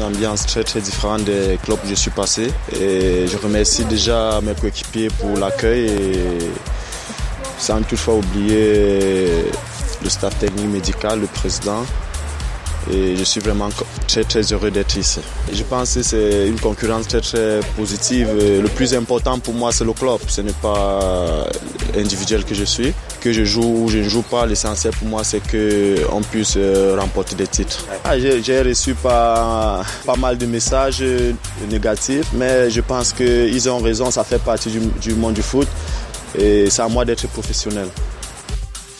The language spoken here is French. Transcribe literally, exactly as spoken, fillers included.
une ambiance très très différente des clubs où je suis passé. Et je remercie déjà mes coéquipiers pour l'accueil et sans toutefois oublier le staff technique médical, le président. Et je suis vraiment très très heureux d'être ici. Et je pense que c'est une concurrence très très positive. Le plus important pour moi c'est le club, ce n'est pas individuel que je suis. Que je joue ou je ne joue pas, l'essentiel pour moi c'est qu'on puisse remporter des titres. Ah, j'ai, j'ai reçu pas, pas mal de messages négatifs, mais je pense qu'ils ont raison, ça fait partie du, du monde du foot et c'est à moi d'être professionnel.